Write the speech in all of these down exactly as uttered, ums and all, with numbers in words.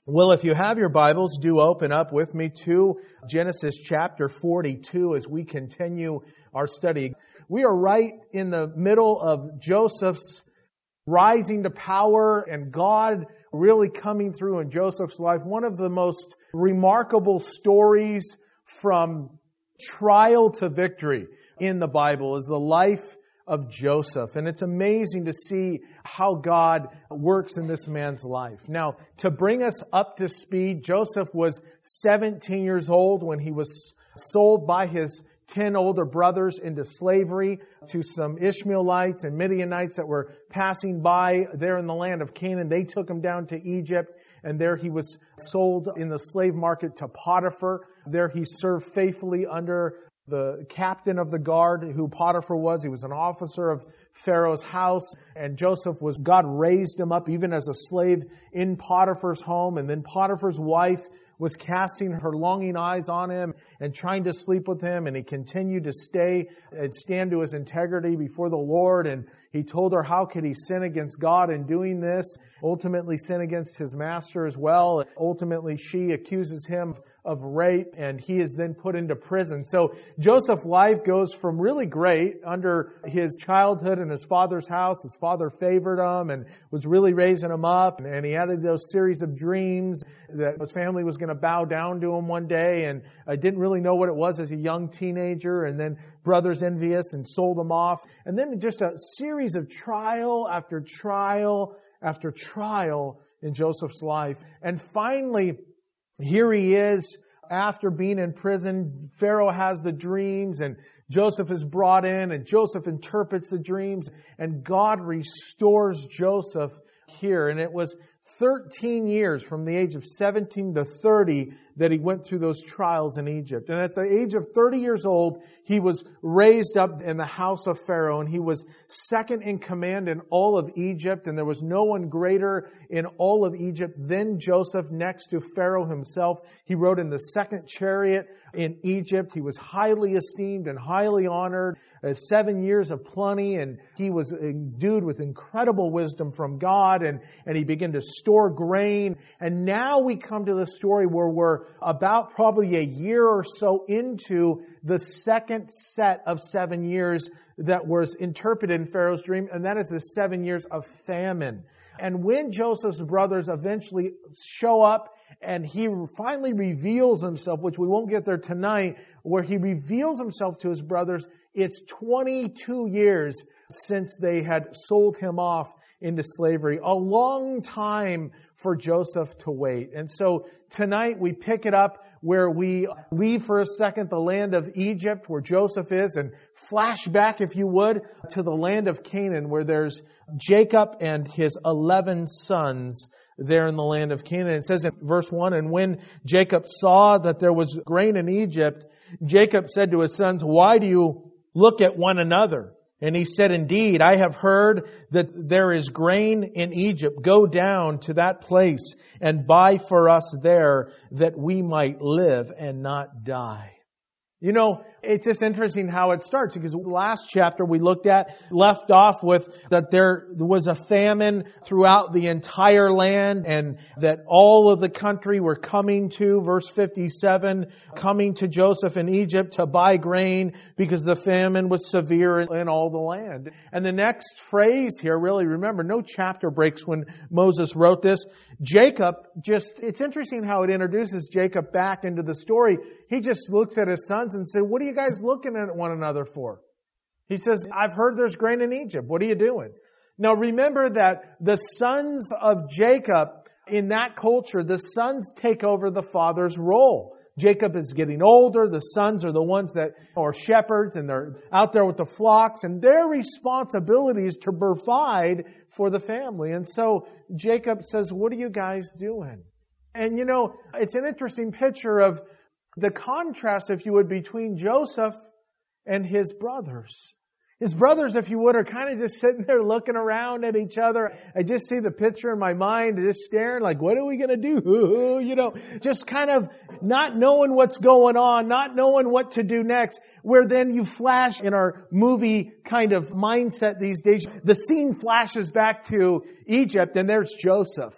Well, if you have your Bibles, do open up with me to Genesis chapter forty-two as we continue our study. We are right in the middle of Joseph's rising to power and God really coming through in Joseph's life. One of the most remarkable stories from trial to victory in the Bible is the life of Joseph. And it's amazing to see how God works in this man's life. Now, to bring us up to speed, Joseph was seventeen years old when he was sold by his ten older brothers into slavery to some Ishmaelites and Midianites that were passing by there in the land of Canaan. They took him down to Egypt, and there he was sold in the slave market to Potiphar. There he served faithfully under the captain of the guard, who Potiphar was. He was an officer of Pharaoh's house. And Joseph was, God raised him up even as a slave in Potiphar's home. And then Potiphar's wife was casting her longing eyes on him and trying to sleep with him. And he continued to stay and stand to his integrity before the Lord. And he told her, how could he sin against God in doing this? Ultimately sin against his master as well. Ultimately, she accuses him of rape, and he is then put into prison. So Joseph's life goes from really great under his childhood in his father's house. His father favored him and was really raising him up. And he had those series of dreams that his family was going to bow down to him one day. And I didn't really know what it was as a young teenager. And then brothers envious and sold him off. And then just a series of trial after trial after trial in Joseph's life. And finally, here he is after being in prison. Pharaoh has the dreams and Joseph is brought in and Joseph interprets the dreams and God restores Joseph here. And it was thirteen years from the age of seventeen to thirty that he went through those trials in Egypt. And at the age of thirty years old, he was raised up in the house of Pharaoh, and he was second in command in all of Egypt, and there was no one greater in all of Egypt than Joseph next to Pharaoh himself. He rode in the second chariot in Egypt. He was highly esteemed and highly honored. Uh, seven years of plenty, and he was endued with incredible wisdom from God, and, and he began to store grain. And now we come to the story where we're about probably a year or so into the second set of seven years that was interpreted in Pharaoh's dream, and that is the seven years of famine. And when Joseph's brothers eventually show up and he finally reveals himself, which we won't get there tonight, where he reveals himself to his brothers, it's twenty-two years since they had sold him off into slavery. A long time for Joseph to wait. And so tonight we pick it up where we leave for a second the land of Egypt, where Joseph is, and flash back, if you would, to the land of Canaan, where there's Jacob and his eleven sons there in the land of Canaan. It says in verse one, and when Jacob saw that there was grain in Egypt, Jacob said to his sons, why do you look at one another? And he said, indeed, I have heard that there is grain in Egypt. Go down to that place and buy for us there, that we might live and not die. You know, it's just interesting how it starts, because the last chapter we looked at left off with that there was a famine throughout the entire land, and that all of the country were coming to, verse fifty-seven, coming to Joseph in Egypt to buy grain because the famine was severe in all the land. And the next phrase here, really remember, no chapter breaks when Moses wrote this. Jacob just, it's interesting how it introduces Jacob back into the story. He just looks at his sons and said, what are you guys looking at one another for? He says, I've heard there's grain in Egypt. What are you doing? Now remember that the sons of Jacob, in that culture, the sons take over the father's role. Jacob is getting older. The sons are the ones that are shepherds, and they're out there with the flocks, and their responsibility is to provide for the family. And so Jacob says, what are you guys doing? And you know, it's an interesting picture of the contrast, if you would, between Joseph and his brothers. His brothers, if you would, are kind of just sitting there looking around at each other. I just see the picture in my mind, just staring like, what are we going to do? You know, just kind of not knowing what's going on, not knowing what to do next. Where then you flash in our movie kind of mindset these days. The scene flashes back to Egypt, and there's Joseph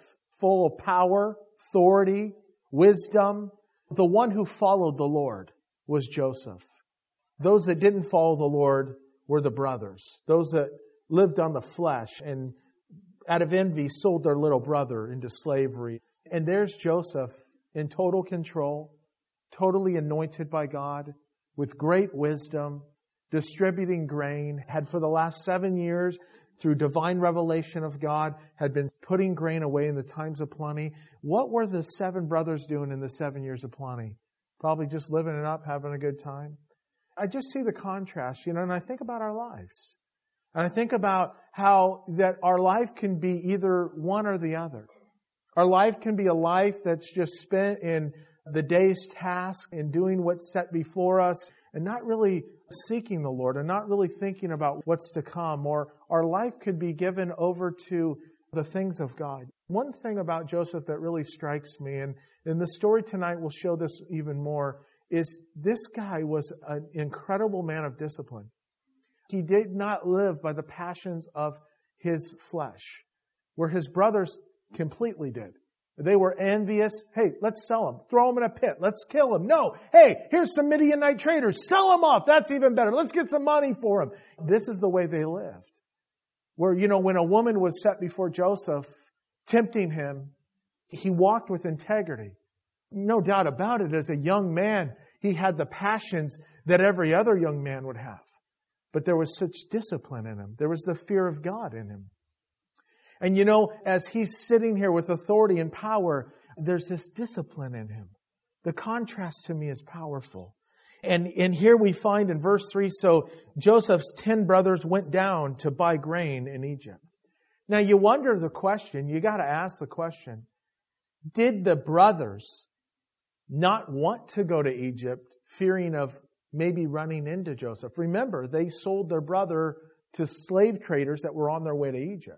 full of power, authority, wisdom. The one who followed the Lord was Joseph. Those that didn't follow the Lord were the brothers. Those that lived on the flesh and out of envy sold their little brother into slavery. And there's Joseph in total control, totally anointed by God, with great wisdom, distributing grain, had for the last seven years, through divine revelation of God, had been putting grain away in the times of plenty. What were the seven brothers doing in the seven years of plenty? Probably just living it up, having a good time. I just see the contrast, you know, and I think about our lives. And I think about how that our life can be either one or the other. Our life can be a life that's just spent in the day's task and doing what's set before us and not really seeking the Lord and not really thinking about what's to come. Or our life could be given over to the things of God. One thing about Joseph that really strikes me, and, and the story tonight will show this even more, is this guy was an incredible man of discipline. He did not live by the passions of his flesh, where his brothers completely did. They were envious. Hey, let's sell him. Throw him in a pit. Let's kill him. No. Hey, here's some Midianite traders. Sell him off. That's even better. Let's get some money for him. This is the way they lived. Where, you know, when a woman was set before Joseph, tempting him, he walked with integrity. No doubt about it, as a young man, he had the passions that every other young man would have. But there was such discipline in him. There was the fear of God in him. And you know, as he's sitting here with authority and power, there's this discipline in him. The contrast to me is powerful. And, and here we find in verse three, so Joseph's ten brothers went down to buy grain in Egypt. Now you wonder the question, you got to ask the question, did the brothers not want to go to Egypt, fearing of maybe running into Joseph? Remember, they sold their brother to slave traders that were on their way to Egypt.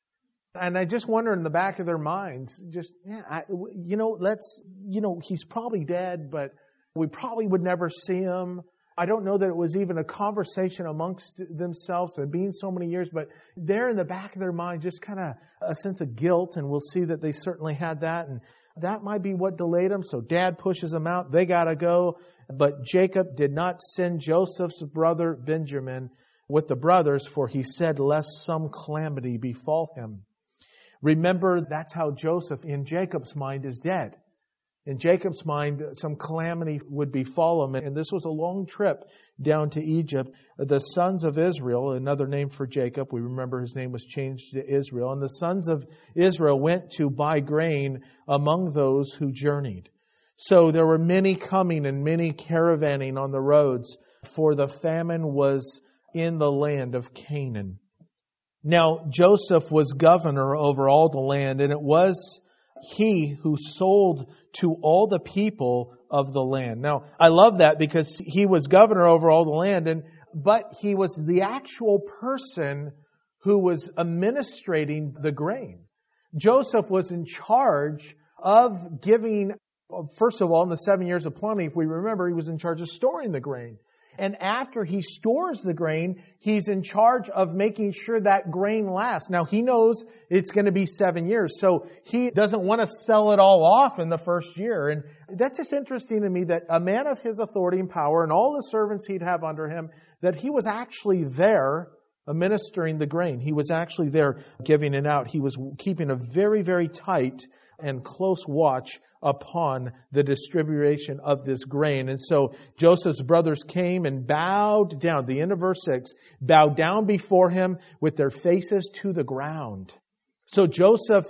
And I just wonder in the back of their minds, just, yeah, I, you know, let's, you know, he's probably dead, but we probably would never see him. I don't know that it was even a conversation amongst themselves, and being so many years, but there in the back of their mind, just kind of a sense of guilt, and we'll see that they certainly had that, and that might be what delayed them. So Dad pushes them out. They got to go. But Jacob did not send Joseph's brother Benjamin with the brothers, for he said, lest some calamity befall him. Remember, that's how Joseph, in Jacob's mind, is dead. In Jacob's mind, some calamity would befall him. And this was a long trip down to Egypt. The sons of Israel, another name for Jacob, we remember his name was changed to Israel. And the sons of Israel went to buy grain among those who journeyed. So there were many coming and many caravanning on the roads, for the famine was in the land of Canaan. Now, Joseph was governor over all the land, and it was he who sold to all the people of the land. Now, I love that because he was governor over all the land, and but he was the actual person who was administrating the grain. Joseph was in charge of giving, first of all, in the seven years of plenty, if we remember, he was in charge of storing the grain. And after he stores the grain, he's in charge of making sure that grain lasts. Now, he knows it's going to be seven years, so he doesn't want to sell it all off in the first year. And that's just interesting to me that a man of his authority and power and all the servants he'd have under him, that he was actually there administering the grain. He was actually there giving it out. He was keeping a very, very tight and close watch upon the distribution of this grain. And so Joseph's brothers came and bowed down, the end of verse six, bowed down before him with their faces to the ground. So Joseph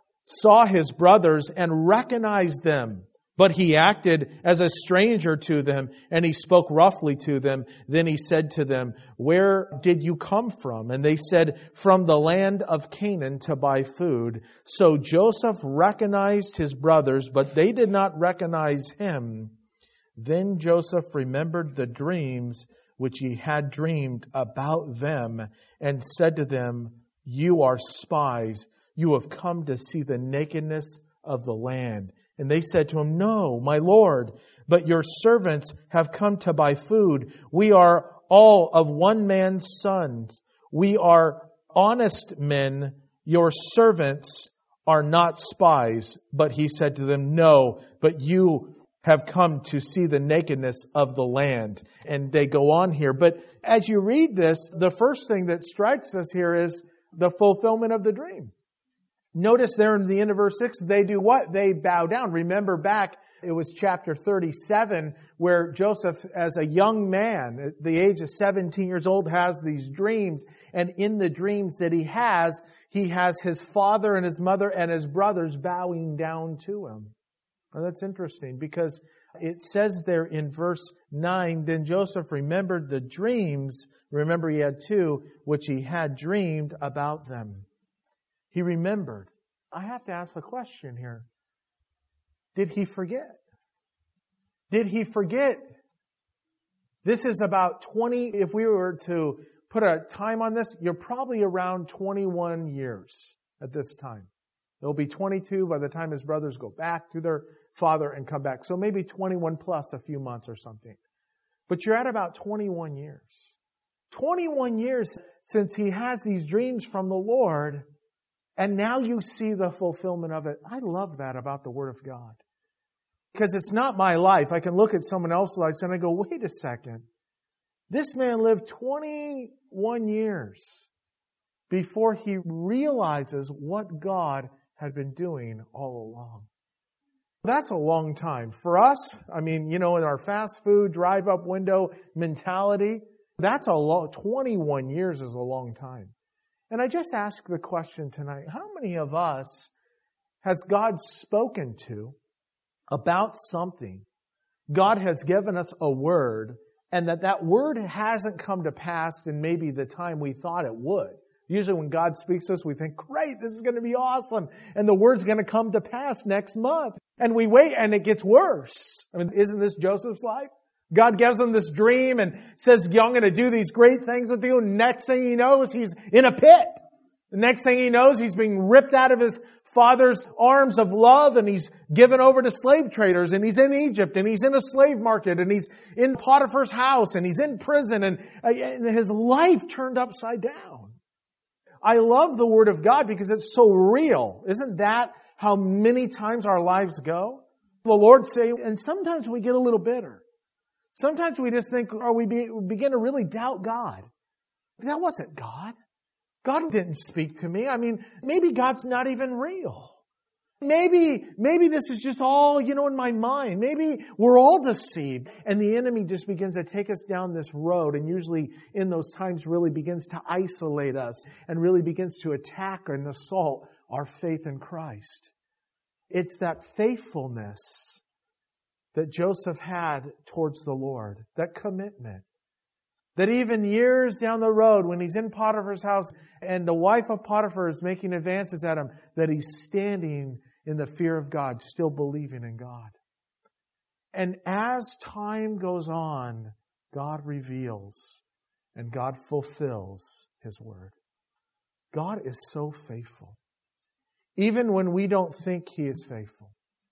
saw his brothers and recognized them, but he acted as a stranger to them, and he spoke roughly to them. Then he said to them, where did you come from? And they said, from the land of Canaan to buy food. So Joseph recognized his brothers, but they did not recognize him. Then Joseph remembered the dreams which he had dreamed about them, and said to them, you are spies. You have come to see the nakedness of the land. And they said to him, no, my Lord, but your servants have come to buy food. We are all of one man's sons. We are honest men. Your servants are not spies. But he said to them, no, but you have come to see the nakedness of the land. And they go on here. But as you read this, the first thing that strikes us here is the fulfillment of the dream. Notice there in the end of verse six, they do what? They bow down. Remember back, it was chapter thirty-seven, where Joseph, as a young man, at the age of seventeen years old, has these dreams. And in the dreams that he has, he has his father and his mother and his brothers bowing down to him. Now that's interesting because it says there in verse nine, then Joseph remembered the dreams. Remember, he had two, which he had dreamed about them. He remembered. I have to ask the question here. Did he forget? Did he forget? This is about twenty, if we were to put a time on this, you're probably around twenty-one years at this time. It'll be twenty-two by the time his brothers go back to their father and come back. So maybe twenty-one plus a few months or something. But you're at about twenty-one years. twenty-one years since he has these dreams from the Lord. And now you see the fulfillment of it. I love that about the Word of God. Because it's not my life. I can look at someone else's life and I go, wait a second. This man lived twenty-one years before he realizes what God had been doing all along. That's a long time. For us, I mean, you know, in our fast food, drive-up window mentality, that's a long, twenty-one years is a long time. And I just ask the question tonight, how many of us has God spoken to about something? God has given us a word, and that that word hasn't come to pass in maybe the time we thought it would. Usually when God speaks to us, we think, great, this is going to be awesome. And the word's going to come to pass next month. And we wait, and it gets worse. I mean, isn't this Joseph's life? God gives him this dream and says, I'm going to do these great things with you. Next thing he knows, he's in a pit. The next thing he knows, he's being ripped out of his father's arms of love, and he's given over to slave traders, and he's in Egypt, and he's in a slave market, and he's in Potiphar's house, and he's in prison, and, and his life turned upside down. I love the Word of God because it's so real. Isn't that how many times our lives go? The Lord say, and sometimes we get a little bitter. Sometimes we just think, or we, be, we begin to really doubt God. That wasn't God. God didn't speak to me. I mean, maybe God's not even real. Maybe, maybe this is just all, you know, in my mind. Maybe we're all deceived. And the enemy just begins to take us down this road, and usually in those times really begins to isolate us and really begins to attack and assault our faith in Christ. It's that faithfulness that Joseph had towards the Lord, that commitment. That even years down the road, when he's in Potiphar's house and the wife of Potiphar is making advances at him, that he's standing in the fear of God, still believing in God. And as time goes on, God reveals and God fulfills His Word. God is so faithful. Even when we don't think He is faithful.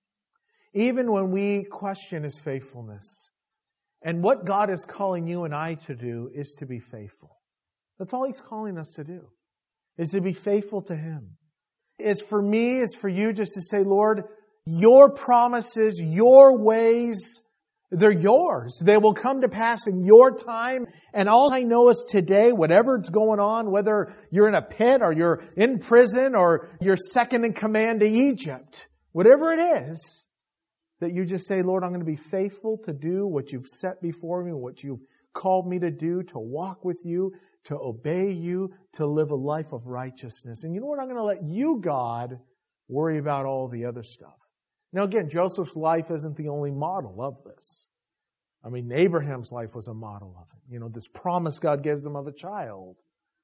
Even when we question His faithfulness. And what God is calling you and I to do is to be faithful. That's all He's calling us to do. Is to be faithful to Him. It's for me, it's for you just to say, Lord, Your promises, Your ways, they're Yours. They will come to pass in Your time. And all I know is today, whatever's going on, whether you're in a pit or you're in prison or you're second in command to Egypt, whatever it is, that you just say, Lord, I'm going to be faithful to do what You've set before me, what You've called me to do, to walk with You, to obey You, to live a life of righteousness. And you know what? I'm going to let You, God, worry about all the other stuff. Now again, Joseph's life isn't the only model of this. I mean, Abraham's life was a model of it. You know, this promise God gives them of a child.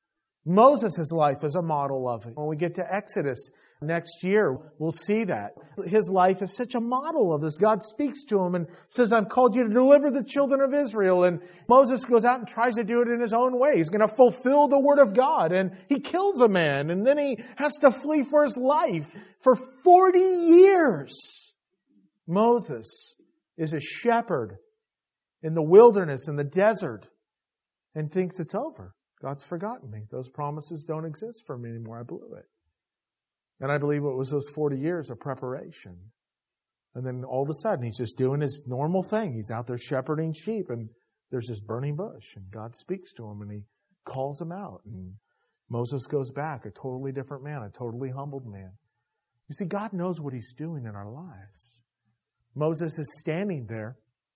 Moses' life is a model of it. When we get to Exodus next year, we'll see that. His life is such a model of this. God speaks to him and says, I've called you to deliver the children of Israel. And Moses goes out and tries to do it in his own way. He's going to fulfill the word of God. And he kills a man. And then he has to flee for his life. For forty years, Moses is a shepherd in the wilderness, in the desert, and thinks it's over. God's forgotten me. Those promises don't exist for me anymore. I blew it. And I believe it was those forty years of preparation. And then all of a sudden, he's just doing his normal thing. He's out there shepherding sheep, and there's this burning bush, and God speaks to him, and he calls him out. And Moses goes back, a totally different man, a totally humbled man. You see, God knows what he's doing in our lives. Moses is standing there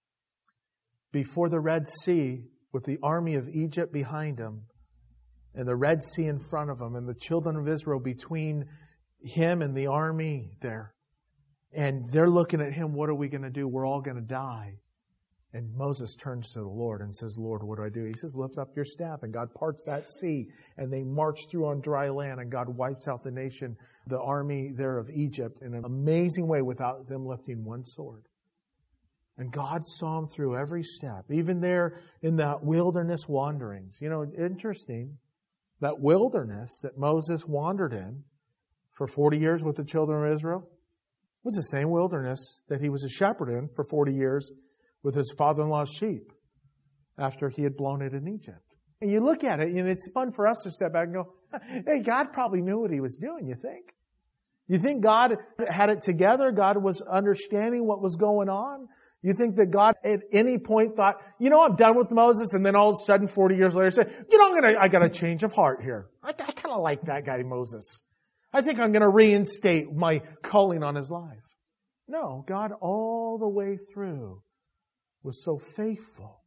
before the Red Sea with the army of Egypt behind him and the Red Sea in front of him and the children of Israel between him and the army there. And they're looking at him, what are we going to do? We're all going to die. And Moses turns to the Lord and says, Lord, what do I do? He says, lift up your staff. And God parts that sea. And they march through on dry land. And God wipes out the nation, the army there of Egypt, in an amazing way without them lifting one sword. And God saw them through every step, even there in that wilderness wanderings. You know, interesting, that wilderness that Moses wandered in for forty years with the children of Israel was the same wilderness that he was a shepherd in for forty years with his father-in-law's sheep after he had blown it in Egypt. And you look at it, and it's fun for us to step back and go, hey, God probably knew what he was doing, you think? You think God had it together? God was understanding what was going on? You think that God at any point thought, you know, I'm done with Moses, and then all of a sudden, forty years later, said, you know, I'm gonna, I got a change of heart here. I, I kind of like that guy, Moses. I think I'm going to reinstate my calling on his life. No, God all the way through was so faithful.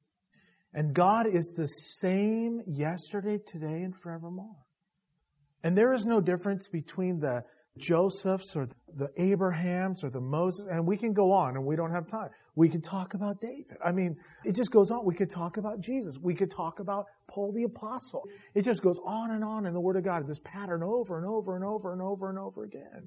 And God is the same yesterday, today, and forevermore. And there is no difference between the Josephs or the Abrahams or the Moses. And we can go on, and we don't have time. We could talk about David. I mean, it just goes on. We could talk about Jesus. We could talk about Paul the Apostle. It just goes on and on in the Word of God. This pattern over and over and over and over and over again.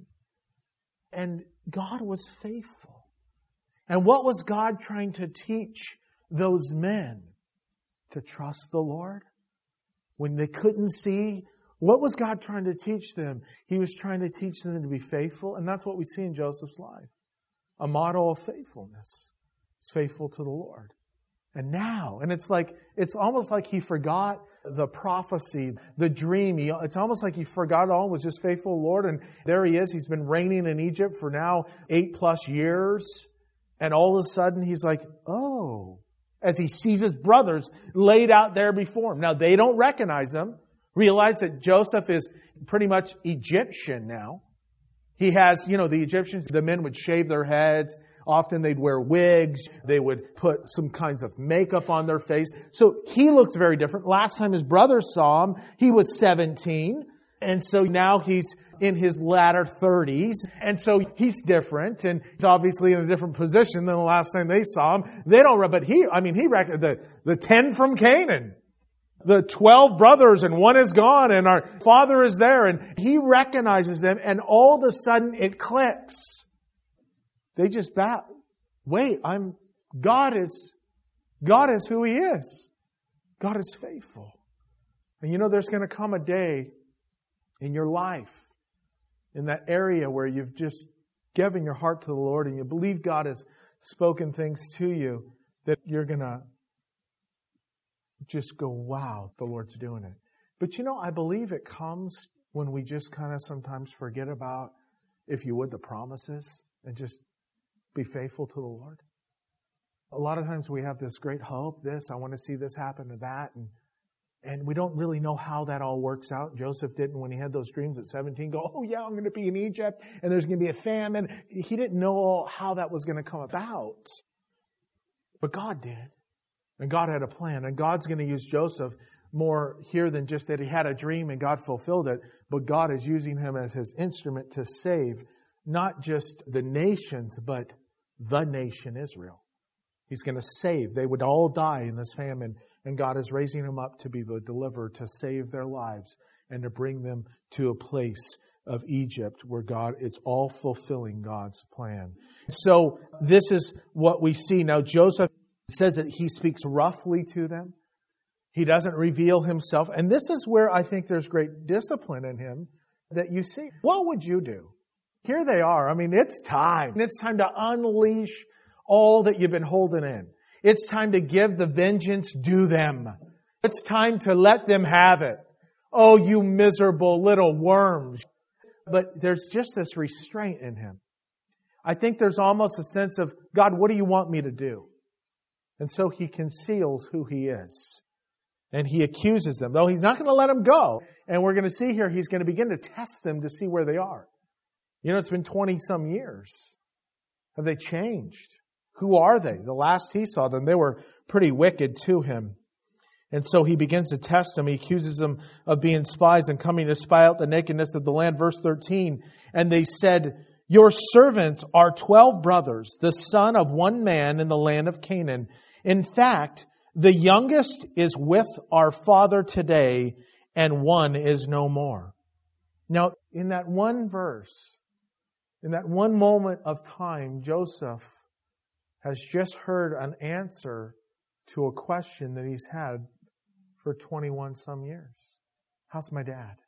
And God was faithful. And what was God trying to teach those men? To trust the Lord? When they couldn't see, what was God trying to teach them? He was trying to teach them to be faithful. And that's what we see in Joseph's life. A model of faithfulness. He's faithful to the Lord. And now, and it's like, it's almost like he forgot the prophecy, the dream. He, it's almost like he forgot it all, was just faithful to the Lord. And there he is. He's been reigning in Egypt for now eight plus years. And all of a sudden he's like, oh, as he sees his brothers laid out there before him. Now they don't recognize him. Realize that Joseph is pretty much Egyptian now. He has, you know, the Egyptians, the men would shave their heads. Often they'd wear wigs. They would put some kinds of makeup on their face. So he looks very different. Last time his brothers saw him, he was seventeen. And so now he's in his latter thirties. And so he's different. And he's obviously in a different position than the last time they saw him. They don't, but he, I mean, he reckoned the, the ten from Canaan. The twelve brothers, and one is gone, and our father is there, and he recognizes them, and all of a sudden it clicks. They just bow. Wait, I'm, God is, God is who He is. God is faithful. And you know, there's going to come a day in your life, in that area where you've just given your heart to the Lord, and you believe God has spoken things to you, that you're going to just go, wow, the Lord's doing it. But you know, I believe it comes when we just kind of sometimes forget about, if you would, the promises and just be faithful to the Lord. A lot of times we have this great hope, this, I want to see this happen to that, and and we don't really know how that all works out. Joseph didn't, when he had those dreams at seventeen, go, oh yeah, I'm going to be in Egypt and there's going to be a famine. He didn't know how that was going to come about. But God did. And God had a plan. And God's going to use Joseph more here than just that he had a dream and God fulfilled it. But God is using him as His instrument to save not just the nations, but the nation Israel. He's going to save. They would all die in this famine. And God is raising him up to be the deliverer, to save their lives and to bring them to a place of Egypt where God, it's all fulfilling God's plan. So this is what we see. Now Joseph says that he speaks roughly to them. He doesn't reveal himself. And this is where I think there's great discipline in him that you see. What would you do? Here they are. I mean, it's time. It's time to unleash all that you've been holding in. It's time to give the vengeance due them. It's time to let them have it. Oh, you miserable little worms. But there's just this restraint in him. I think there's almost a sense of, God, what do you want me to do? And so he conceals who he is. And he accuses them, though he's not going to let them go. And we're going to see here, he's going to begin to test them to see where they are. You know, it's been twenty some years. Have they changed? Who are they? The last he saw them, they were pretty wicked to him. And so he begins to test them. He accuses them of being spies and coming to spy out the nakedness of the land. Verse thirteen, and they said, your servants are twelve brothers, the son of one man in the land of Canaan. In fact, the youngest is with our father today, and one is no more. Now, in that one verse, in that one moment of time, Joseph has just heard an answer to a question that he's had for twenty-one some years. How's my dad?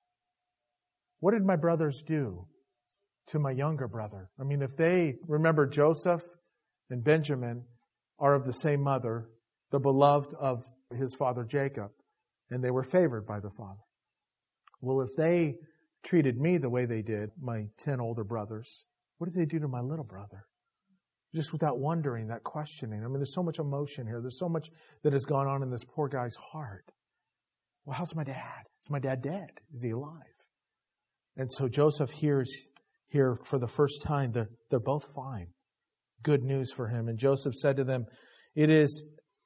What did my brothers do to my younger brother? I mean, if they remember, Joseph and Benjamin are of the same mother, the beloved of his father Jacob, and they were favored by the father. Well, if they treated me the way they did, my ten older brothers, what did they do to my little brother? Just without wondering, that questioning. I mean, there's so much emotion here. There's so much that has gone on in this poor guy's heart. Well, how's my dad? Is my dad dead? Is he alive? And so Joseph hears here for the first time, they're, they're both fine. Good news for him. And Joseph said to them, it is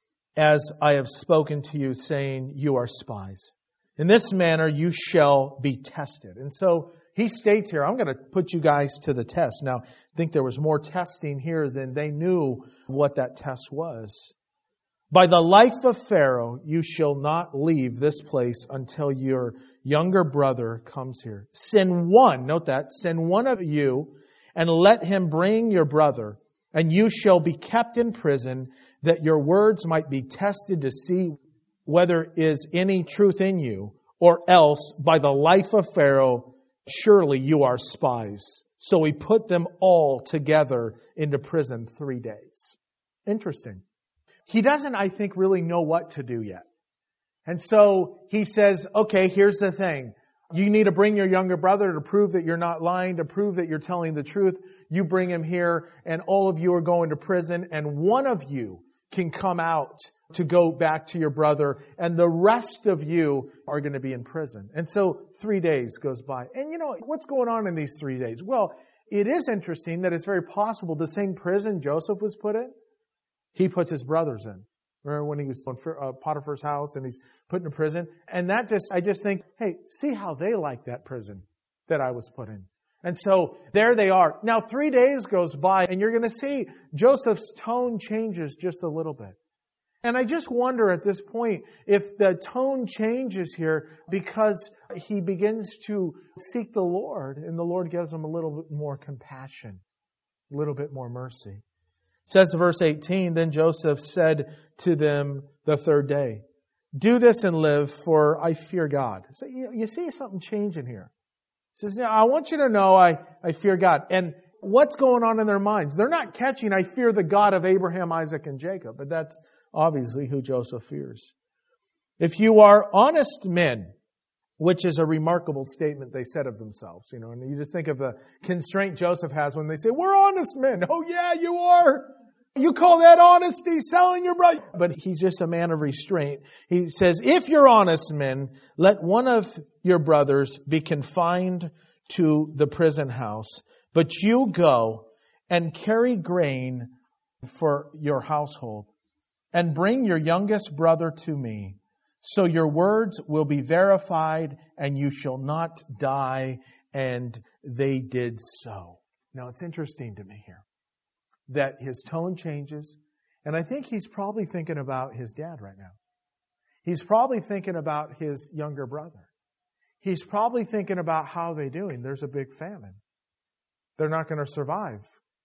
as I have spoken to you, saying, you are spies. In this manner you shall be tested. And so he states here, I'm going to put you guys to the test. Now, I think there was more testing here than they knew what that test was. By the life of Pharaoh, you shall not leave this place until your younger brother comes here. Send one, note that, send one of you and let him bring your brother, and you shall be kept in prison, that your words might be tested to see whether is any truth in you, or else by the life of Pharaoh, surely you are spies. So he put them all together into prison three days. Interesting. He doesn't, I think, really know what to do yet. And so he says, okay, here's the thing. You need to bring your younger brother to prove that you're not lying, to prove that you're telling the truth. You bring him here, and all of you are going to prison, and one of you can come out to go back to your brother, and the rest of you are going to be in prison. And so three days goes by. And you know, what's going on in these three days? Well, it is interesting that it's very possible the same prison Joseph was put in, he puts his brothers in. Remember when he was in Potiphar's house and he's put in prison? And that just, I just think, hey, see how they like that prison that I was put in. And so there they are. Now three days goes by and you're going to see Joseph's tone changes just a little bit. And I just wonder at this point if the tone changes here because he begins to seek the Lord and the Lord gives him a little bit more compassion, a little bit more mercy. It says in verse eighteen, then Joseph said to them the third day, do this and live, for I fear God. So you, you see something changing here. He says, now I want you to know I, I fear God. And what's going on in their minds? They're not catching, I fear the God of Abraham, Isaac, and Jacob. But that's obviously who Joseph fears. If you are honest men, which is a remarkable statement they said of themselves, you know, and you just think of the constraint Joseph has when they say, we're honest men. Oh yeah, you are. You call that honesty, selling your brother? But he's just a man of restraint. He says, if you're honest men, let one of your brothers be confined to the prison house, but you go and carry grain for your household and bring your youngest brother to me. So your words will be verified and you shall not die. And they did so. Now it's interesting to me here that his tone changes. And I think he's probably thinking about his dad right now. He's probably thinking about his younger brother. He's probably thinking about how they're doing. There's a big famine. They're not going to survive.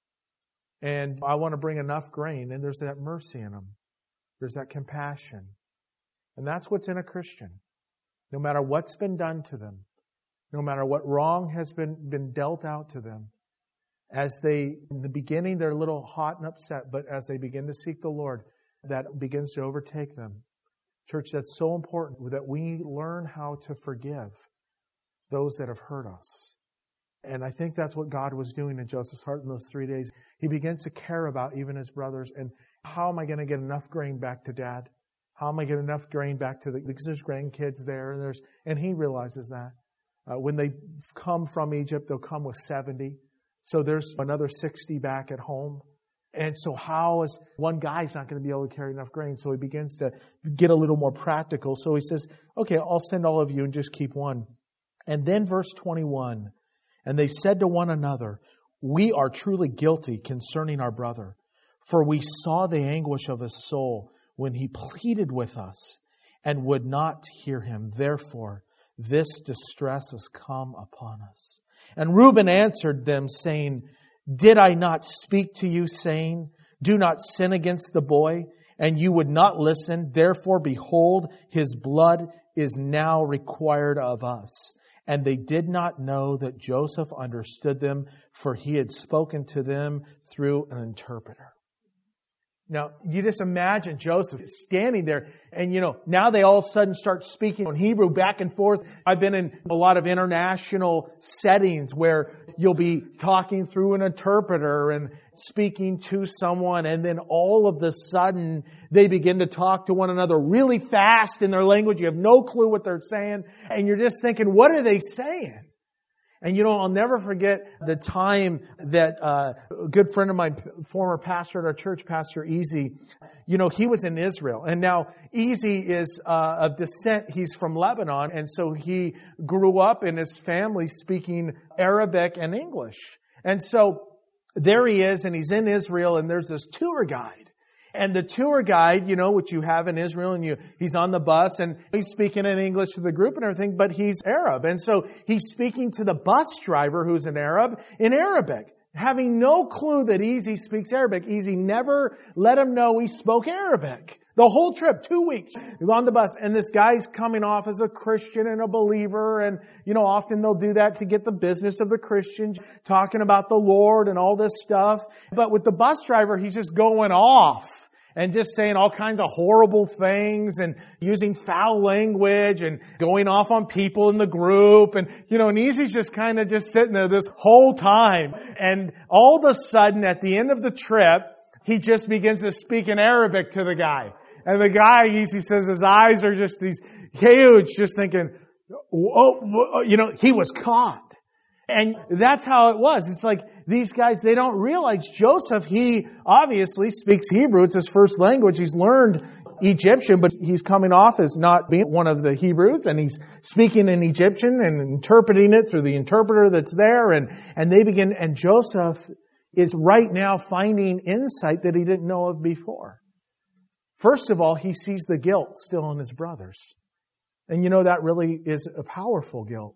And I want to bring enough grain. And there's that mercy in them. There's that compassion. And that's what's in a Christian. No matter what's been done to them, no matter what wrong has been, been dealt out to them, as they, in the beginning, they're a little hot and upset, but as they begin to seek the Lord, that begins to overtake them. Church, that's so important that we learn how to forgive those that have hurt us. And I think that's what God was doing in Joseph's heart in those three days. He begins to care about even his brothers. And how am I going to get enough grain back to Dad? How am I getting enough grain back to the, because there's grandkids there, and there's, and he realizes that. Uh, when they come from Egypt, they'll come with seventy. So there's another sixty back at home. And so how is, one guy's not going to be able to carry enough grain. So he begins to get a little more practical. So he says, okay, I'll send all of you and just keep one. And then verse twenty-one, and they said to one another, we are truly guilty concerning our brother, for we saw the anguish of his soul when he pleaded with us and would not hear him. Therefore, this distress has come upon us. And Reuben answered them, saying, did I not speak to you, saying, do not sin against the boy? And you would not listen. Therefore, behold, his blood is now required of us. And they did not know that Joseph understood them, for he had spoken to them through an interpreter. Now, you just imagine Joseph standing there, and you know, now they all of a sudden start speaking in Hebrew back and forth. I've been in a lot of international settings where you'll be talking through an interpreter and speaking to someone, and then all of a sudden they begin to talk to one another really fast in their language. You have no clue what they're saying, and you're just thinking, what are they saying? And you know, I'll never forget the time that uh, a good friend of mine, former pastor at our church, Pastor Easy, you know, he was in Israel. And now Easy is uh, of descent. He's from Lebanon. And so he grew up in his family speaking Arabic and English. And so there he is, and he's in Israel, and there's this tour guide. And the tour guide, you know, which you have in Israel, and you, he's on the bus, and he's speaking in English to the group and everything, but he's Arab. And so he's speaking to the bus driver, who's an Arab, in Arabic, having no clue that Easy speaks Arabic. Easy never let him know he spoke Arabic. The whole trip, two weeks, he's on the bus, and this guy's coming off as a Christian and a believer, and, you know, often they'll do that to get the business of the Christians, talking about the Lord and all this stuff. But with the bus driver, he's just going off and just saying all kinds of horrible things and using foul language and going off on people in the group. And, you know, and Easy's just kind of just sitting there this whole time. And all of a sudden, at the end of the trip, he just begins to speak in Arabic to the guy. And the guy, he says his eyes are just these huge, just thinking, oh, you know, he was caught. And that's how it was. It's like these guys, they don't realize Joseph, he obviously speaks Hebrew. It's his first language. He's learned Egyptian, but he's coming off as not being one of the Hebrews, and he's speaking in Egyptian and interpreting it through the interpreter that's there. And, and they begin, and Joseph is right now finding insight that he didn't know of before. First of all, he sees the guilt still in his brothers. And you know, that really is a powerful guilt.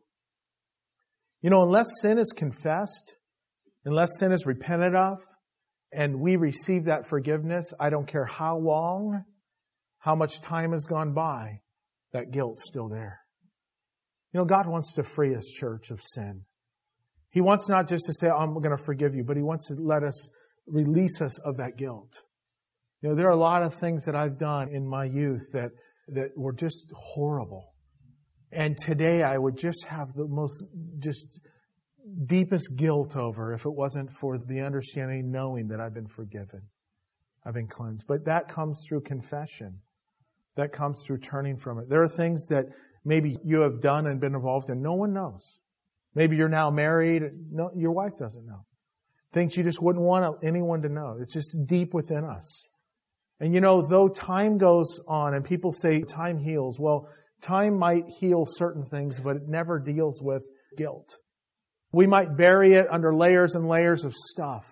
You know, unless sin is confessed, unless sin is repented of, and we receive that forgiveness, I don't care how long, how much time has gone by, that guilt's still there. You know, God wants to free His church of sin. He wants not just to say, I'm going to forgive you, but He wants to let us, release us of that guilt. You know, there are a lot of things that I've done in my youth that, that were just horrible. And today I would just have the most, just deepest guilt over if it wasn't for the understanding, knowing that I've been forgiven. I've been cleansed. But that comes through confession. That comes through turning from it. There are things that maybe you have done and been involved in. No one knows. Maybe you're now married. No, your wife doesn't know. Things you just wouldn't want anyone to know. It's just deep within us. And you know, though time goes on and people say time heals, well, time might heal certain things, but it never deals with guilt. We might bury it under layers and layers of stuff.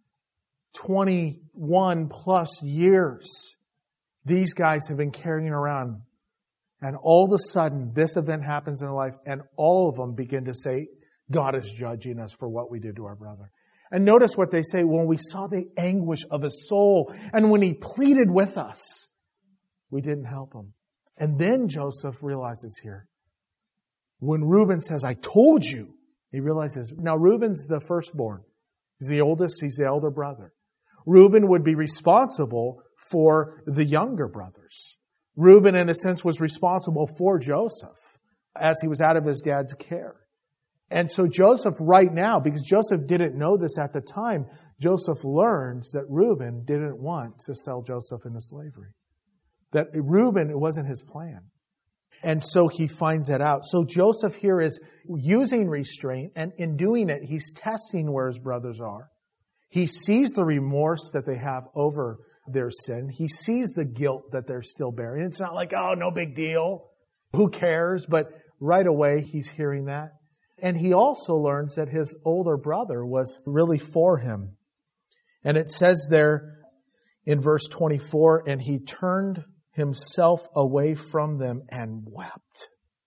twenty-one plus years these guys have been carrying around. And all of a sudden, this event happens in their life, and all of them begin to say, God is judging us for what we did to our brother. And notice what they say, when we saw the anguish of his soul, and when he pleaded with us, we didn't help him. And then Joseph realizes here, when Reuben says, I told you, he realizes, now Reuben's the firstborn. He's the oldest, he's the elder brother. Reuben would be responsible for the younger brothers. Reuben, in a sense, was responsible for Joseph as he was out of his dad's care. And so Joseph right now, because Joseph didn't know this at the time, Joseph learns that Reuben didn't want to sell Joseph into slavery. That Reuben, it wasn't his plan. And so he finds that out. So Joseph here is using restraint, and in doing it, he's testing where his brothers are. He sees the remorse that they have over their sin. He sees the guilt that they're still bearing. It's not like, oh, no big deal. Who cares? But right away, he's hearing that. And he also learns that his older brother was really for him. And it says there in verse twenty-four, and he turned himself away from them and wept.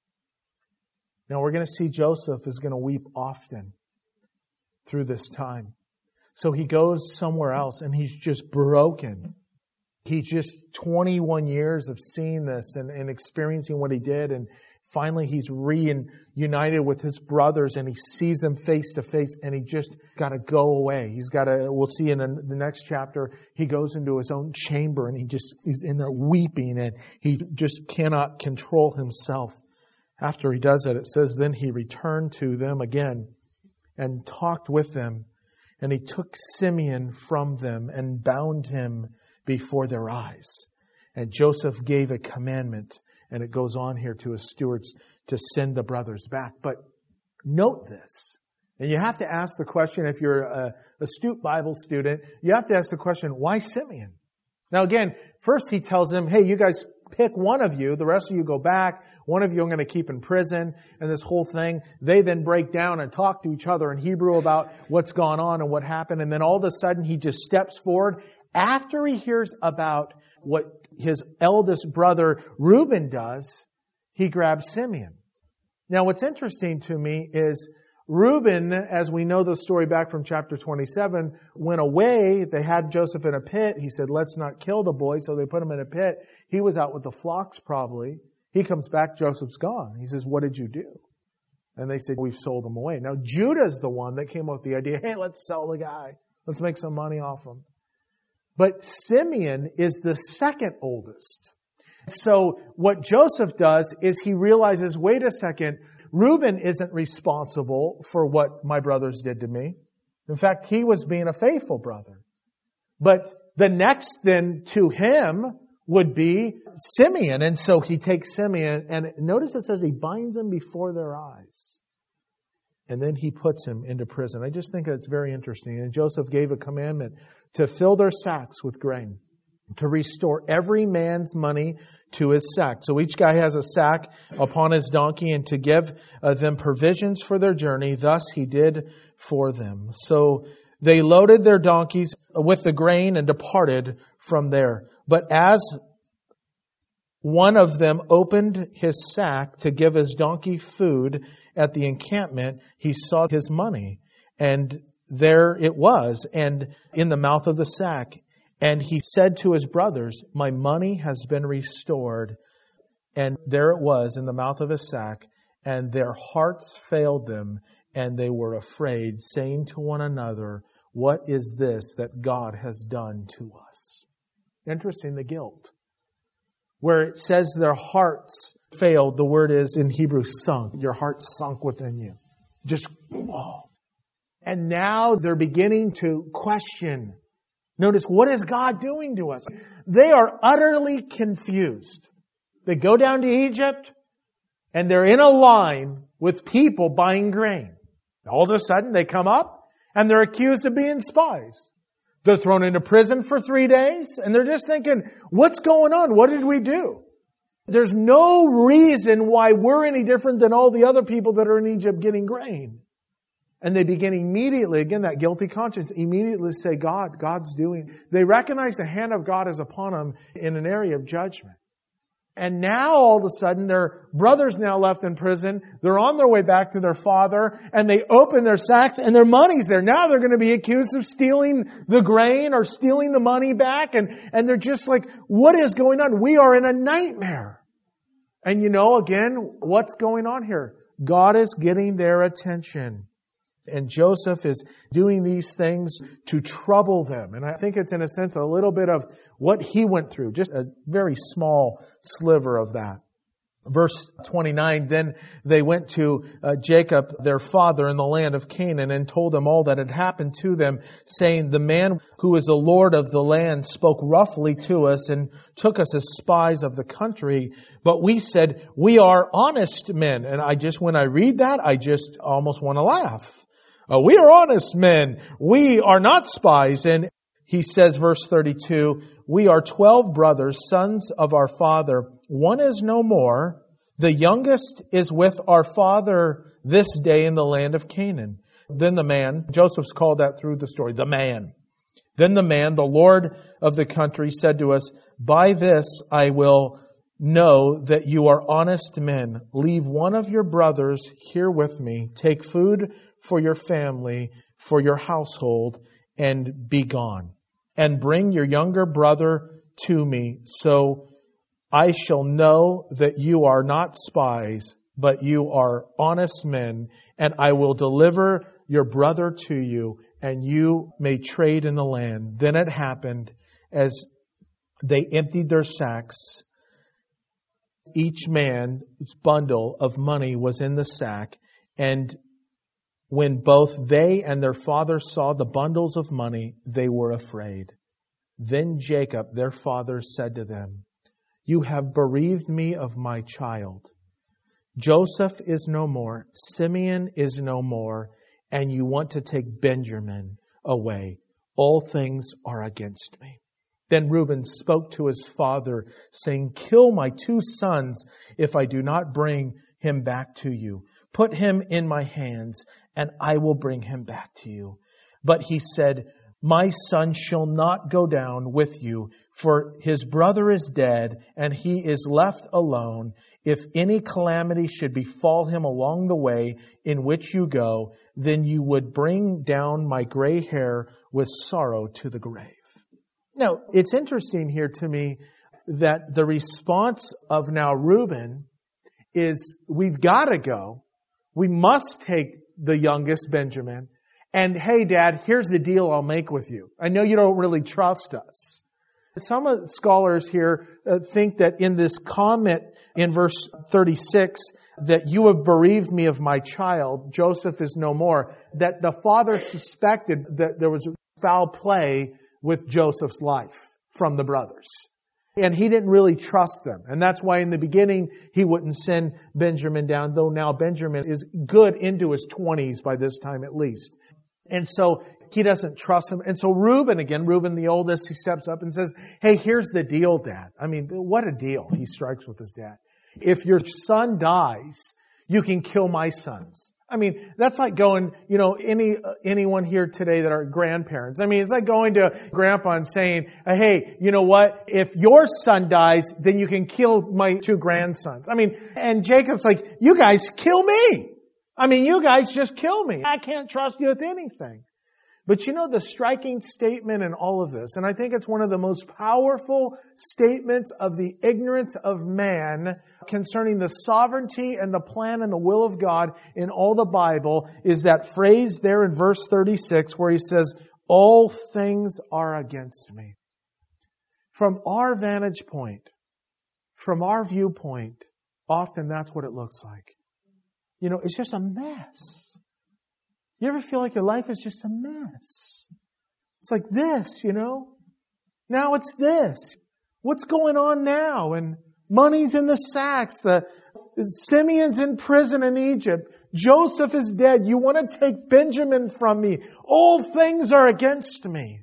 Now we're going to see Joseph is going to weep often through this time. So he goes somewhere else and he's just broken. He's just twenty-one years of seeing this and, and experiencing what he did. And finally he's reunited with his brothers and he sees them face to face and he just got to go away. He's got to, we'll see in the next chapter, he goes into his own chamber and he just is in there weeping and he just cannot control himself. After he does it, it says, then he returned to them again and talked with them. And he took Simeon from them and bound him before their eyes. And Joseph gave a commandment, and it goes on here to his stewards to send the brothers back. But note this, and you have to ask the question, if you're a astute Bible student, you have to ask the question, why Simeon? Now again, first he tells them, hey, you guys pick one of you, the rest of you go back, one of you I'm going to keep in prison, and this whole thing. They then break down and talk to each other in Hebrew about what's gone on and what happened, and then all of a sudden he just steps forward after he hears about what his eldest brother Reuben does. He grabs Simeon. Now what's interesting to me is Reuben, as we know the story back from chapter twenty-seven, went away. They had Joseph in a pit. He said, let's not kill the boy. So they put him in a pit. He was out with the flocks probably. He comes back, Joseph's gone. He says, what did you do? And they said, we've sold him away. Now Judah's the one that came up with the idea, hey, let's sell the guy. Let's make some money off him. But Simeon is the second oldest. So what Joseph does is he realizes, wait a second, Reuben isn't responsible for what my brothers did to me. In fact, he was being a faithful brother. But the next then to him would be Simeon. And so he takes Simeon, and notice it says he binds him before their eyes. And then he puts him into prison. I just think that's very interesting. And Joseph gave a commandment to fill their sacks with grain, to restore every man's money to his sack. So each guy has a sack upon his donkey, and to give uh, them provisions for their journey. Thus he did for them. So they loaded their donkeys with the grain and departed from there. But as one of them opened his sack to give his donkey food at the encampment, he saw his money, and there it was, and in the mouth of the sack. And he said to his brothers, my money has been restored. And there it was in the mouth of his sack. And their hearts failed them, and they were afraid, saying to one another, what is this that God has done to us? Interesting, the guilt. Where it says their hearts failed, the word is in Hebrew sunk. Your heart sunk within you. Just, oh. And now they're beginning to question. Notice, what is God doing to us? They are utterly confused. They go down to Egypt, and they're in a line with people buying grain. All of a sudden, they come up, and they're accused of being spies. They're thrown into prison for three days, and they're just thinking, what's going on? What did we do? There's no reason why we're any different than all the other people that are in Egypt getting grain. And they begin immediately, again, that guilty conscience, immediately say, God, God's doing. They recognize the hand of God is upon them in an area of judgment. And now all of a sudden, their brother's now left in prison. They're on their way back to their father, and they open their sacks, and their money's there. Now they're going to be accused of stealing the grain or stealing the money back. And, and they're just like, what is going on? We are in a nightmare. And you know, again, what's going on here? God is getting their attention. And Joseph is doing these things to trouble them. And I think it's, in a sense, a little bit of what he went through. Just a very small sliver of that. Verse twenty-nine, then they went to uh, Jacob, their father, in the land of Canaan, and told him all that had happened to them, saying, the man who is the Lord of the land spoke roughly to us and took us as spies of the country. But we said, we are honest men. And I just, when I read that, I just almost want to laugh. Uh, we are honest men. We are not spies. And he says, verse thirty-two, we are twelve brothers, sons of our father. One is no more. The youngest is with our father this day in the land of Canaan. Then the man, Joseph's called that through the story, the man. Then the man, the Lord of the country, said to us, by this I will know that you are honest men. Leave one of your brothers here with me. Take food for your family, for your household, and be gone. And bring your younger brother to me, so I shall know that you are not spies, but you are honest men, and I will deliver your brother to you, and you may trade in the land. Then it happened, as they emptied their sacks, each man's bundle of money was in the sack, and when both they and their father saw the bundles of money, they were afraid. Then Jacob, their father, said to them, you have bereaved me of my child. Joseph is no more, Simeon is no more, and you want to take Benjamin away. All things are against me. Then Reuben spoke to his father, saying, kill my two sons if I do not bring him back to you. Put him in my hands, and I will bring him back to you. But he said, my son shall not go down with you, for his brother is dead, and he is left alone. If any calamity should befall him along the way in which you go, then you would bring down my gray hair with sorrow to the grave. Now, it's interesting here to me that the response of now Reuben is, we've got to go. We must take the youngest, Benjamin. And hey, Dad, here's the deal I'll make with you. I know you don't really trust us. Some of the scholars here uh, think that in this comment in verse thirty-six, that you have bereaved me of my child, Joseph is no more, that the father suspected that there was foul play with Joseph's life from the brothers. And he didn't really trust them. And that's why in the beginning he wouldn't send Benjamin down, though now Benjamin is good into his twenties by this time at least. And so he doesn't trust him. And so Reuben, again, Reuben the oldest, he steps up and says, hey, here's the deal, Dad. I mean, what a deal he strikes with his dad. If your son dies, you can kill my sons. I mean, that's like going, you know, any anyone here today that are grandparents. I mean, it's like going to grandpa and saying, hey, you know what? If your son dies, then you can kill my two grandsons. I mean, and Jacob's like, you guys kill me. I mean, you guys just kill me. I can't trust you with anything. But you know the striking statement in all of this, and I think it's one of the most powerful statements of the ignorance of man concerning the sovereignty and the plan and the will of God in all the Bible, is that phrase there in verse thirty-six where he says, all things are against me. From our vantage point, from our viewpoint, often that's what it looks like. You know, it's just a mess. You ever feel like your life is just a mess? It's like this, you know? Now it's this. What's going on now? And money's in the sacks. Uh, Simeon's in prison in Egypt. Joseph is dead. You want to take Benjamin from me. All things are against me.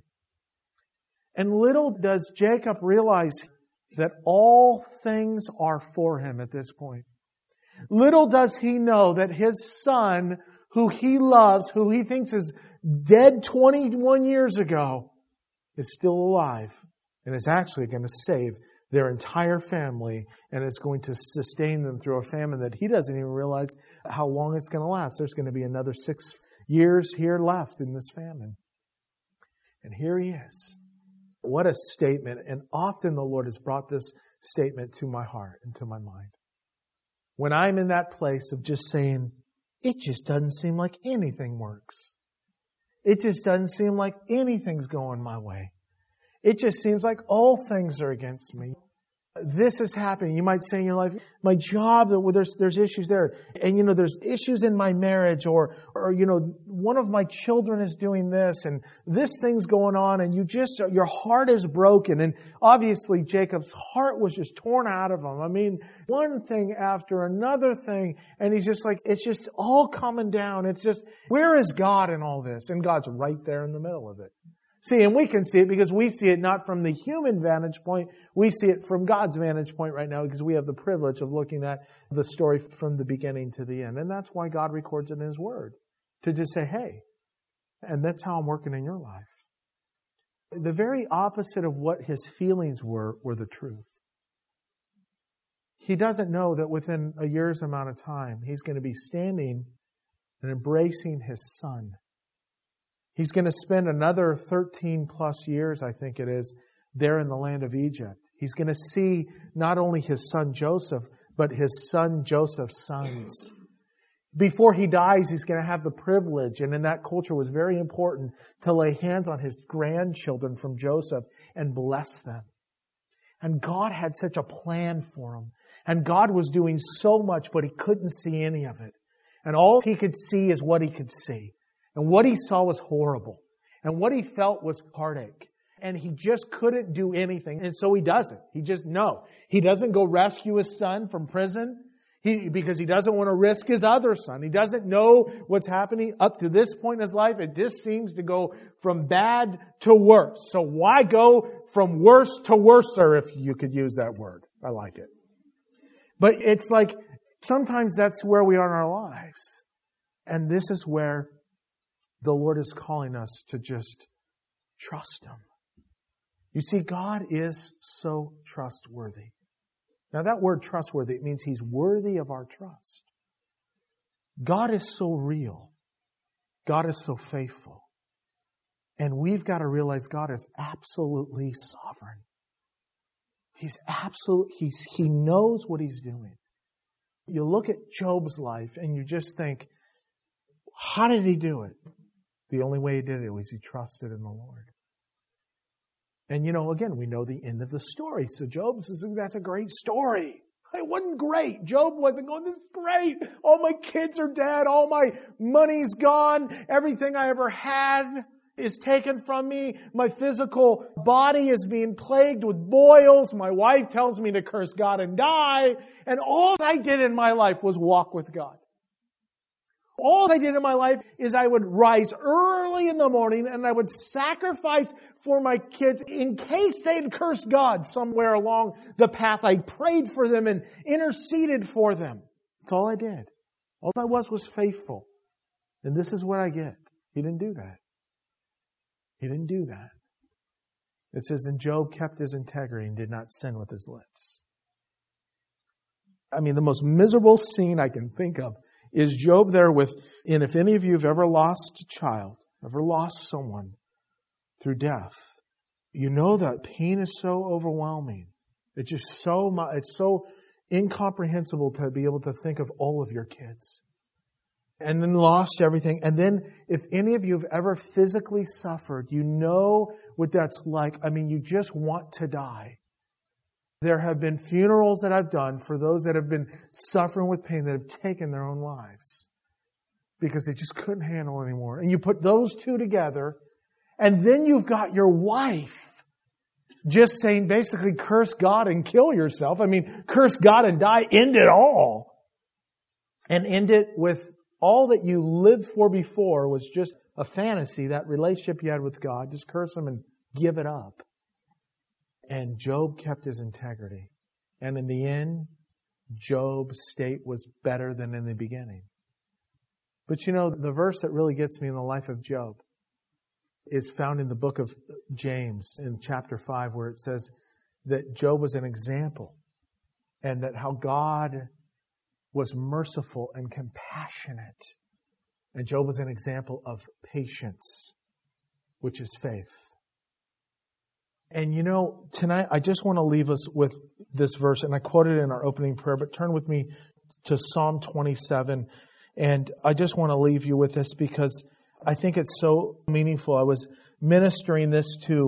And little does Jacob realize that all things are for him at this point. Little does he know that his son, who he loves, who he thinks is dead twenty-one years ago, is still alive and is actually going to save their entire family and is going to sustain them through a famine that he doesn't even realize how long it's going to last. There's going to be another six years here left in this famine. And here he is. What a statement. And often the Lord has brought this statement to my heart and to my mind. When I'm in that place of just saying, it just doesn't seem like anything works. It just doesn't seem like anything's going my way. It just seems like all things are against me. This is happening. You might say in your life, my job, well, there's there's issues there. And, you know, there's issues in my marriage, or, or, you know, one of my children is doing this, and this thing's going on, and you just, your heart is broken. And obviously, Jacob's heart was just torn out of him. I mean, one thing after another thing, and he's just like, it's just all coming down. It's just, where is God in all this? And God's right there in the middle of it. See, and we can see it because we see it not from the human vantage point. We see it from God's vantage point right now because we have the privilege of looking at the story from the beginning to the end. And that's why God records it in His Word. To just say, hey, and that's how I'm working in your life. The very opposite of what his feelings were, were the truth. He doesn't know that within a year's amount of time, he's going to be standing and embracing his son. He's going to spend another thirteen plus years, I think it is, there in the land of Egypt. He's going to see not only his son Joseph, but his son Joseph's sons. Before he dies, he's going to have the privilege, and in that culture it was very important, to lay hands on his grandchildren from Joseph and bless them. And God had such a plan for him. And God was doing so much, but he couldn't see any of it. And all he could see is what he could see. And what he saw was horrible. And what he felt was heartache. And he just couldn't do anything. And so he doesn't. He just, no. He doesn't go rescue his son from prison he, because he doesn't want to risk his other son. He doesn't know what's happening up to this point in his life. It just seems to go from bad to worse. So why go from worse to worser, if you could use that word? I like it. But it's like, sometimes that's where we are in our lives. And this is where the Lord is calling us to just trust Him. You see, God is so trustworthy. Now that word trustworthy, it means He's worthy of our trust. God is so real. God is so faithful. And we've got to realize God is absolutely sovereign. He's absolute, he's, He knows what He's doing. You look at Job's life and you just think, how did he do it? The only way he did it was he trusted in the Lord. And, you know, again, we know the end of the story. So Job says, that's a great story. It wasn't great. Job wasn't going, this is great. All my kids are dead. All my money's gone. Everything I ever had is taken from me. My physical body is being plagued with boils. My wife tells me to curse God and die. And all I did in my life was walk with God. All I did in my life is I would rise early in the morning and I would sacrifice for my kids in case they'd curse God somewhere along the path. I prayed for them and interceded for them. That's all I did. All I was was faithful. And this is what I get. He didn't do that. He didn't do that. It says, and Job kept his integrity and did not sin with his lips. I mean, the most miserable scene I can think of is Job there with, and if any of you have ever lost a child, ever lost someone through death, you know that pain is so overwhelming. It's just so much, it's so incomprehensible to be able to think of all of your kids. And then lost everything. And then if any of you have ever physically suffered, you know what that's like. I mean, you just want to die. There have been funerals that I've done for those that have been suffering with pain that have taken their own lives because they just couldn't handle it anymore. And you put those two together, and then you've got your wife just saying basically curse God and kill yourself. I mean, curse God and die, end it all. And end it with all that you lived for before was just a fantasy, that relationship you had with God. Just curse Him and give it up. And Job kept his integrity. And in the end, Job's state was better than in the beginning. But you know, the verse that really gets me in the life of Job is found in the book of James in chapter five, where it says that Job was an example and that how God was merciful and compassionate. And Job was an example of patience, which is faith. And you know, tonight I just want to leave us with this verse, and I quoted it in our opening prayer, but turn with me to Psalm twenty-seven. And I just want to leave you with this because I think it's so meaningful. I was ministering this to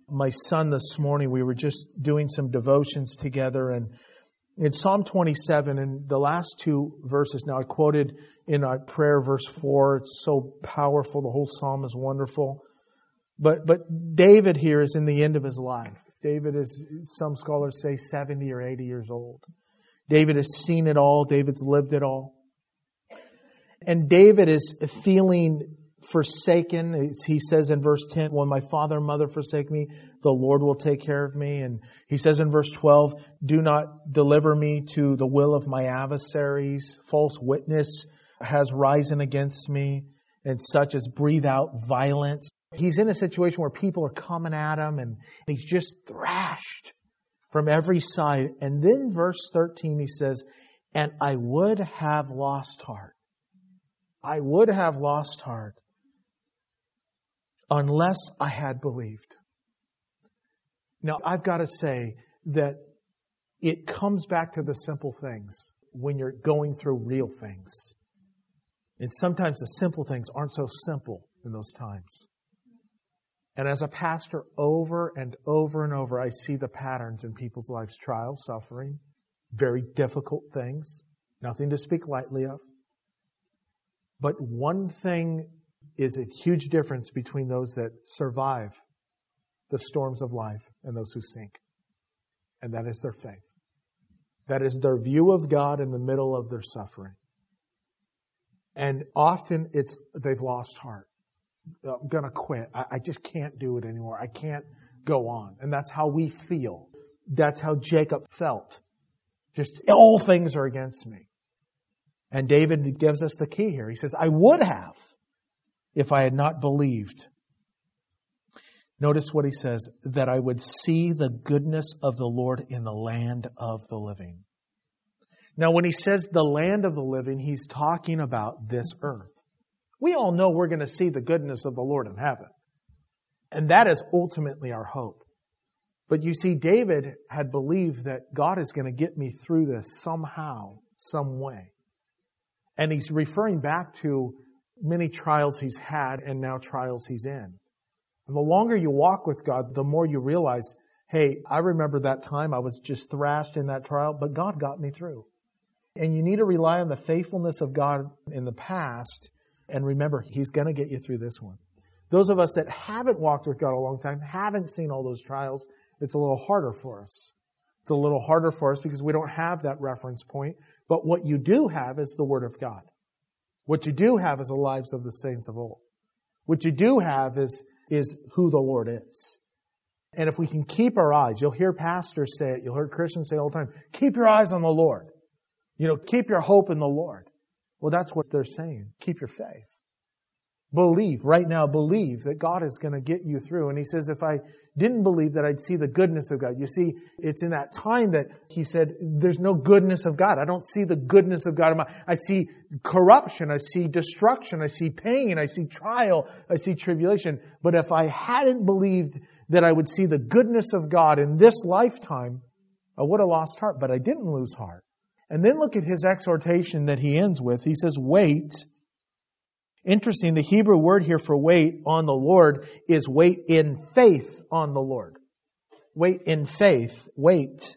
my son this morning. We were just doing some devotions together, and in Psalm twenty-seven, and the last two verses, now I quoted in our prayer verse four, it's so powerful, the whole psalm is wonderful. But but David here is in the end of his life. David is, some scholars say, seventy or eighty years old. David has seen it all. David's lived it all. And David is feeling forsaken. He says in verse ten, when my father and mother forsake me, the Lord will take care of me. And he says in verse twelve, do not deliver me to the will of my adversaries. False witness has risen against me, and such as breathe out violence. He's in a situation where people are coming at him, and he's just thrashed from every side. And then verse thirteen, he says, and I would have lost heart. I would have lost heart unless I had believed. Now, I've got to say that it comes back to the simple things when you're going through real things. And sometimes the simple things aren't so simple in those times. And as a pastor, over and over and over, I see the patterns in people's lives. Trial, suffering, very difficult things, nothing to speak lightly of. But one thing is a huge difference between those that survive the storms of life and those who sink. And that is their faith. That is their view of God in the middle of their suffering. And often it's they've lost heart. I'm going to quit. I, I just can't do it anymore. I can't go on. And that's how we feel. That's how Jacob felt. Just all things are against me. And David gives us the key here. He says, I would have if I had not believed. Notice what he says, that I would see the goodness of the Lord in the land of the living. Now, when he says the land of the living, he's talking about this earth. We all know we're going to see the goodness of the Lord in heaven. And that is ultimately our hope. But you see, David had believed that God is going to get me through this somehow, some way. And he's referring back to many trials he's had and now trials he's in. And the longer you walk with God, the more you realize, hey, I remember that time I was just thrashed in that trial, but God got me through. And you need to rely on the faithfulness of God in the past. And remember, He's going to get you through this one. Those of us that haven't walked with God a long time, haven't seen all those trials, it's a little harder for us. It's a little harder for us because we don't have that reference point. But what you do have is the Word of God. What you do have is the lives of the saints of old. What you do have is, is who the Lord is. And if we can keep our eyes, you'll hear pastors say it, you'll hear Christians say it all the time, keep your eyes on the Lord. You know, keep your hope in the Lord. Well, that's what they're saying. Keep your faith. Believe, right now, believe that God is going to get you through. And he says, if I didn't believe that, I'd see the goodness of God. You see, it's in that time that he said, there's no goodness of God. I don't see the goodness of God. I see corruption. I see destruction. I see pain. I see trial. I see tribulation. But if I hadn't believed that I would see the goodness of God in this lifetime, I would have lost heart. But I didn't lose heart. And then look at his exhortation that he ends with. He says, wait. Interesting, the Hebrew word here for wait on the Lord is wait in faith on the Lord. Wait in faith. Wait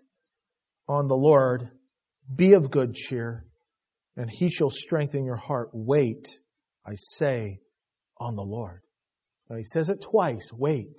on the Lord. Be of good cheer, and He shall strengthen your heart. Wait, I say, on the Lord. Now he says it twice. Wait.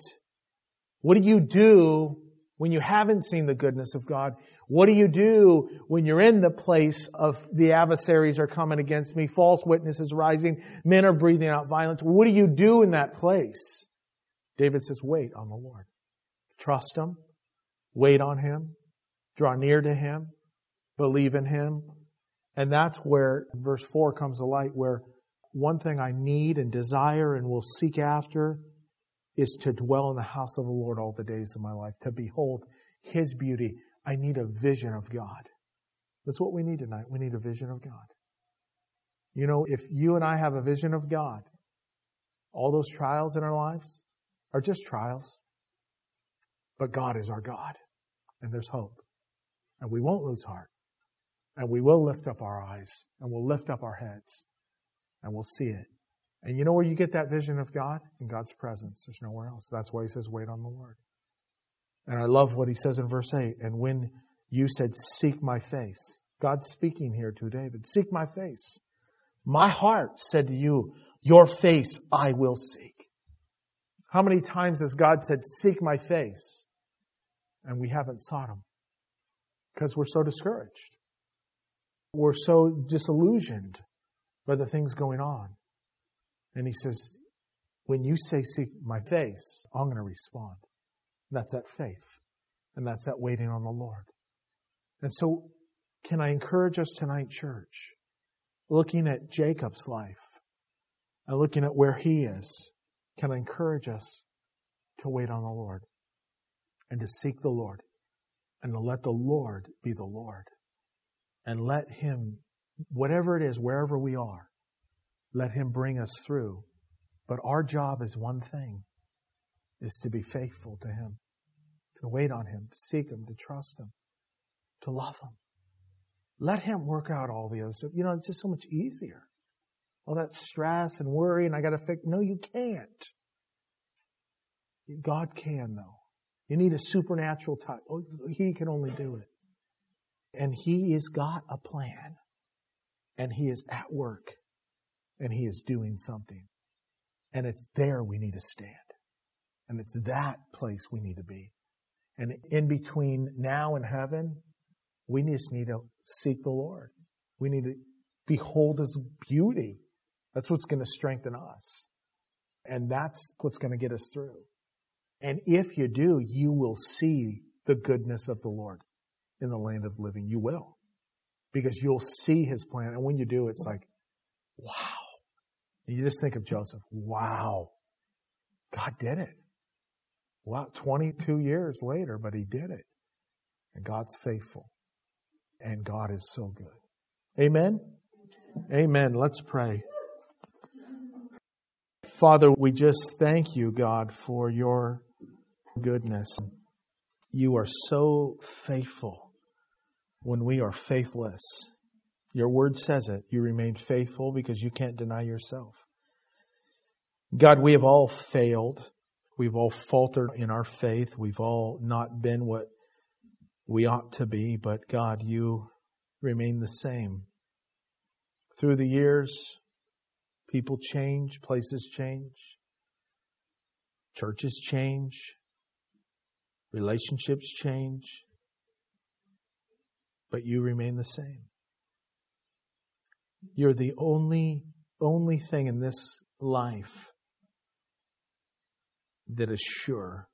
What do you do when you haven't seen the goodness of God? What do you do when you're in the place of the adversaries are coming against me, false witnesses rising, men are breathing out violence? What do you do in that place? David says, wait on the Lord. Trust Him. Wait on Him. Draw near to Him. Believe in Him. And that's where verse four comes to light, where one thing I need and desire and will seek after is to dwell in the house of the Lord all the days of my life, to behold His beauty. I need a vision of God. That's what we need tonight. We need a vision of God. You know, if you and I have a vision of God, all those trials in our lives are just trials. But God is our God. And there's hope. And we won't lose heart. And we will lift up our eyes. And we'll lift up our heads. And we'll see it. And you know where you get that vision of God? In God's presence. There's nowhere else. That's why He says, wait on the Lord. And I love what he says in verse eight. And when you said, seek my face. God's speaking here to David. Seek my face. My heart said to you, your face I will seek. How many times has God said, seek my face? And we haven't sought Him. Because we're so discouraged. We're so disillusioned by the things going on. And He says, when you say seek my face, I'm going to respond. That's that faith. And that's that waiting on the Lord. And so, can I encourage us tonight, church, looking at Jacob's life and looking at where he is, can I encourage us to wait on the Lord and to seek the Lord and to let the Lord be the Lord and let Him, whatever it is, wherever we are, let Him bring us through. But our job is one thing, is to be faithful to Him, to wait on Him, to seek Him, to trust Him, to love Him. Let Him work out all the other stuff. You know, it's just so much easier. All that stress and worry and I got to fix. No, you can't. God can, though. You need a supernatural touch. He can only do it. And He has got a plan. And He is at work. And He is doing something. And it's there we need to stand. And it's that place we need to be. And in between now and heaven, we just need to seek the Lord. We need to behold His beauty. That's what's going to strengthen us. And that's what's going to get us through. And if you do, you will see the goodness of the Lord in the land of living. You will. Because you'll see His plan. And when you do, it's like, wow. And you just think of Joseph. Wow. God did it. Wow. twenty-two years later, but He did it. And God's faithful. And God is so good. Amen? Amen. Let's pray. Father, we just thank You, God, for Your goodness. You are so faithful when we are faithless. Your word says it. You remain faithful because You can't deny Yourself. God, we have all failed. We've all faltered in our faith. We've all not been what we ought to be. But God, You remain the same. Through the years, people change, places change, churches change, relationships change, but You remain the same. You're the only, only thing in this life that is sure.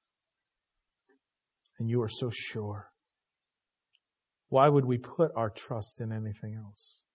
And You are so sure. Why would we put our trust in anything else?